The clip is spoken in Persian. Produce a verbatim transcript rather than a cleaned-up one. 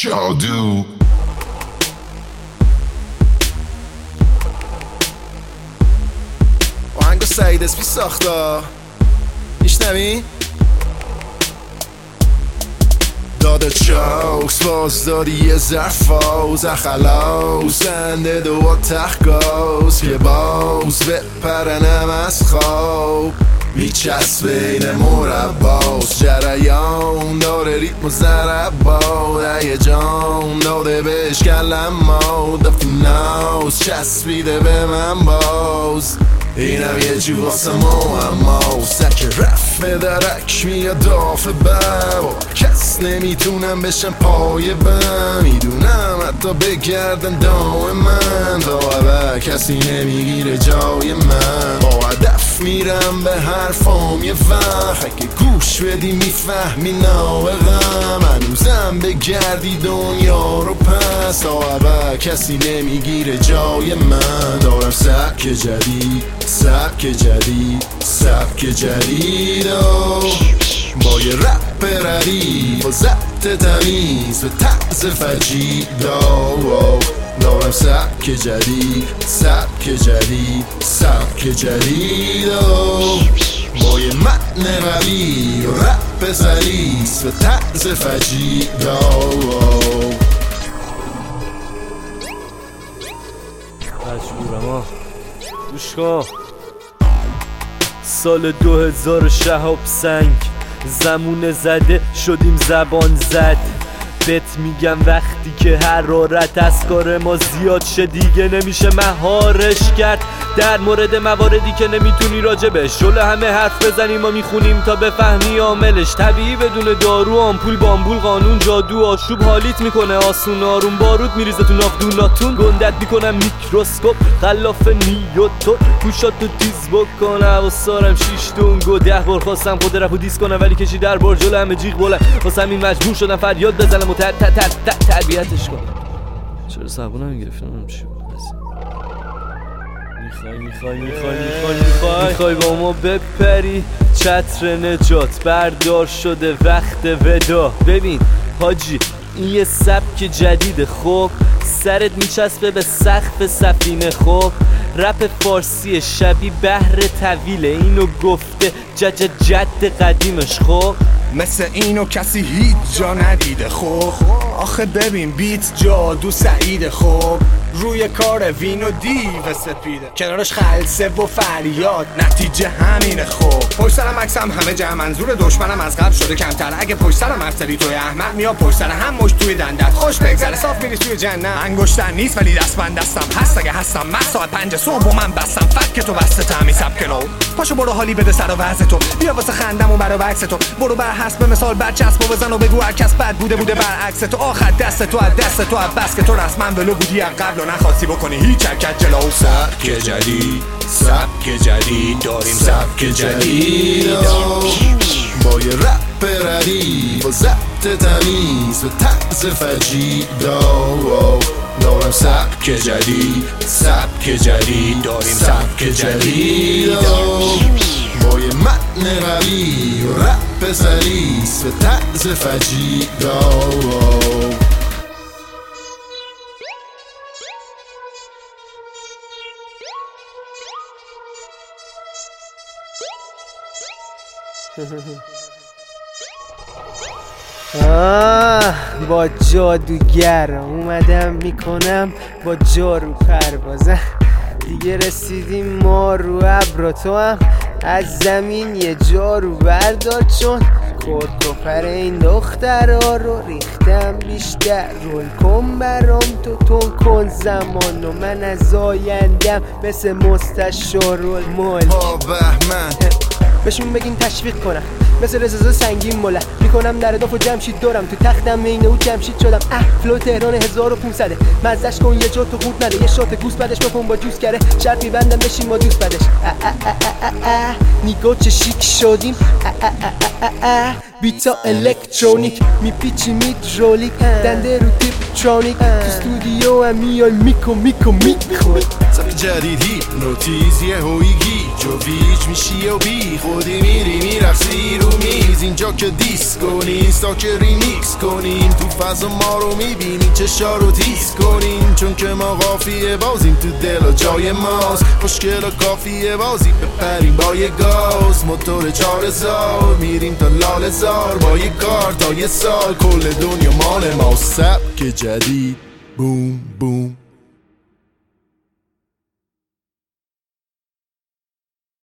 جادو آهنگو سعید اسمی ساختا میشنوی؟ داده چوکس باز دادی یه زرفاز اخلاوز زنده دو تخگاز که باز بپرنم از خواب میچسب بین مرباز جریان داره ریتم و ضربات یه جان داده بهش کلم ما دفتی ناز چسبیده به من باز اینم یه جو واسه معما سک رفت درک میاد دافه ببا کس نمیتونم بشم پای بم میدونم حتی بگردن دام من داور کسی نمیگیره جای من با هدف میرم به حرفام یه وقت اگه گوش بدی میفهمی ناوغم هنوزم بگردی دنیا رو پس داور کسی نمیگیره جای من دارم سبک جدید سبک جدید سبک جدید با یه رپ ردیف و ضبط تمیز و طرز فجید دارم سبک جدید سبک جدید سبک جدید با یه متن قوی و رپ سلیس و طرز فجید مجبورم ها گوش کن سال دو هزار شهاب سنگ زمون زده شدیم زبان زد بهت میگم وقتی که حرارت از کار ما زیاد شه دیگه نمیشه مهارش کرد در مورد مواردی که نمیتونی راجبش جلو همه حرف بزنیم ما میخونیم تا بفهمی عاملش طبیعی بدون دارو آمپول بامبول قانون جادو آشوب حالیت میکنه آسون آروم بارود میریزه تو نافدوناتون گندت میکنم میکروسکوپ خلاف نیوتون گوشاتو تیز بکنه و سارم شیش دونگو ده بار خواستم خود رفو دیس کنم ولی کشی در بار جلو همه جیغ بلند واسه همین مجبور شدم فریاد بزنم و تربیتش کنم چرا صابونم گرفتم چی بود میخوای میخوای میخوای میخوای میخوای میخوای با ما بپری چتر نجات بردار شده وقت ودا ببین حاجی این یه سبک جدیده خب سرت میچسبه به سقف سفینه خب رپ فارسی شبیه بحر طویله اینو گفته جج جد قدیمش خب مثل اینو کسی هیچ جا ندیده خب آخه ببین بیت جادو سعیده خب روی کار وین و دیو سپیده کنارش خلصه و فریاد نتیجه همینه خب پشت سرم عکسم همه جمع منظور دشمنم از قبل شده کمتر اگه پشت سرم ارتری توی احمد میاد پشت سر هم مشت توی دندت خوش بگذره صاف میری توی جنت انگشتر نیست ولی دستبند دستم هست اگه هستم من ساعت پنج صبح و من بستم فک تو بسته تمی سبک نو پاشو برو حالی بده سر و وضع تو بیا واسه خندم و برا عکس تو برو بر حسب مثال برچسب و بزن و بگو هر کس بد بوده بوده برعکس تو آخر دست تو از دست تو از بس که تو رسما ولو بودی از قبل و نخواستی بکنی هیچ حرکت جلو سبک جدید سبک جدید داریم سبک جدید با یه رپ ردیف و ضبط تمیز و طرز فجید دارم سبک جدید سبک جدید داریم سبک جدید با یه متن قوی و رپ سلیس و طرز فجید آه با جادوگر اومدم میکنم با جارو پروازم دیگه رسیدیم ما رو ابر تو هم از زمین یه جارو بردار چون کرد و پر این دخترها رو ریختم بیشتر رول کن برام تو تون کن زمان و من از آیندم مثل مستشارالملک با بهمن بهشون بگین تشویق کنم مثل رزازه سنگین مله میکنم در داف و جمشید دارم تو تختم مینه و جمشید شدم اه فلو تهران هزار و پونصده مزدش کن یه جا تو خورد نده یه شات گوست بعدش بکن با جوز کره شرط میبندم بشین با دوست بعدش اه اه اه اه اه نیگا چه شیک شدیم اه اه اه اه اه بیتا الکترونیک میپیچی میدرولیک دنده رو تیپترونیک تو استودیو هم میای میکو میکو میکو سبک جدید هیپنوتیز یه هویگی جو ویج میشی و بی خودی میری میرفسی رو میز اینجا که دیس کنیم، اینستا که ریمیکس کنیم، تو فضا ما رو میبینی چشا رو تیز کنیم، چون که ما قافیه بازیم تو دل و جای ماست، خوشگل و کافیه بازی بپریم با یه گاز، موتور چهار هزار میریم تا لال زار، با یه کار تا یه سال کل دنیا مال ما، سبک جدید بوم بوم